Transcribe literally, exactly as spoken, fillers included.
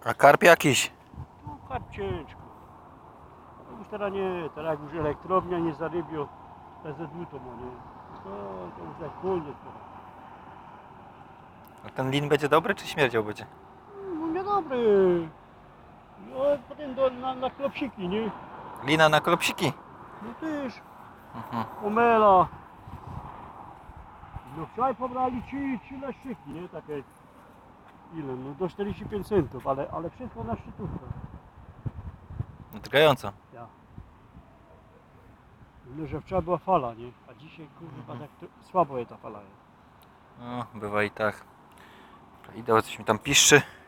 A karp jakiś? No karp ciężko. No już teraz nie, teraz jak już elektrownia nie zarybią, P Z W to ma, nie? To, to już jak koniec teraz. A ten lin będzie dobry, czy śmierdział będzie? No niedobry. No potem do, na, na klopsiki, nie? Lina na klopsiki? No też. Mhm. Omela. No wczoraj pobrali trzy, trzy leszczyki, nie? Takie, ile? No do czterdziestu pięciu centów, ale, ale wszystko na szczytówkę. Drgająco. Ja. No, że wczoraj była fala, nie? A dzisiaj kurwa Mhm. tak to, słabo jest ta fala. No, bywa i tak. Idę, coś mi tam piszczy.